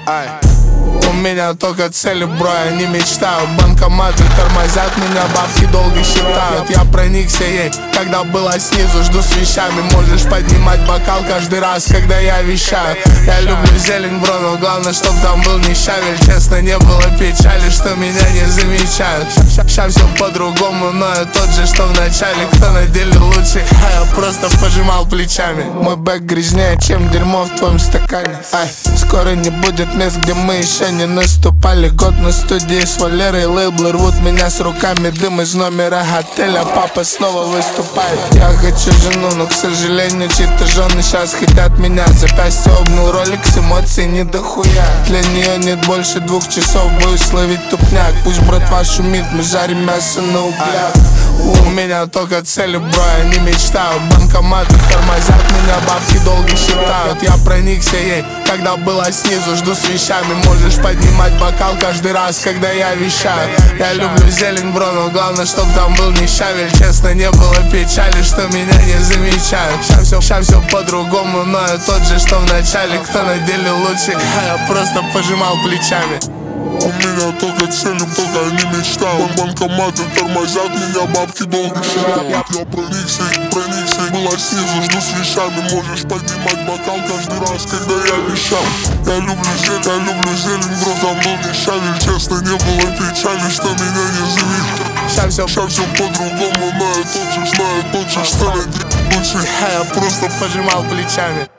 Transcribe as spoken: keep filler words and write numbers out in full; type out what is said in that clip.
Ай. У меня только цели, бро, я не мечтаю. Банкоматы тормозят меня, бабки долго считают. Я проникся ей, когда была снизу, жду с вещами. Можешь поднимать бокал каждый раз, когда я вещаю. Я люблю зелень, бро, но главное, чтоб там был не щавель. Честно, не было печали, что меня не замечают. Ща все по-другому, но я тот же, что в начале. Кто на деле лучше, а я просто пожимал плечами. Мой бэк грязнее, чем дерьмо в твоем стакане. Ай, скоро не будет мест, где мы еще не наступали. Год на студии с Валерой, лейблы рвут меня с руками. Дым из номера отеля, папа снова выступает. Я хочу жену, но, к сожалению, чьи-то жены сейчас хотят меня. Запястье обнял Rolex, эмоций не дохуя. Для нее нет больше двух часов, боюсь словить тупняк. Пусть братва шумит, мы жарим мясо на углях. У меня только цели, бро, я не мечтаю. Банкоматы тормозят меня, бабки долго считают. Я проникся ей, когда была снизу, жду с вещами. Можешь поднимать бокал каждый раз, когда я вещаю. Я люблю зелень, бро, но главное, чтоб там был не щавель. Честно, не было печали, что меня не замечают. Ща все, ща все по-другому, но я тот же, что в начале. Кто на деле лучше, а я просто пожимал плечами. У меня только цели, только не мечтаю. Банкоматы тормозят меня, бабки долго считают. Я проникся, проникся, была снизу, жду с вещами. Можешь поднимать бокал каждый раз, когда я вещал. Я люблю зелень, я люблю зелень, бро, там был не щавель. Честно, не было печали, что меня не заметил. Ща все, ща все по-другому, но я тот же, знаю тот же, что на деле лучше. а я просто пожимал плечами.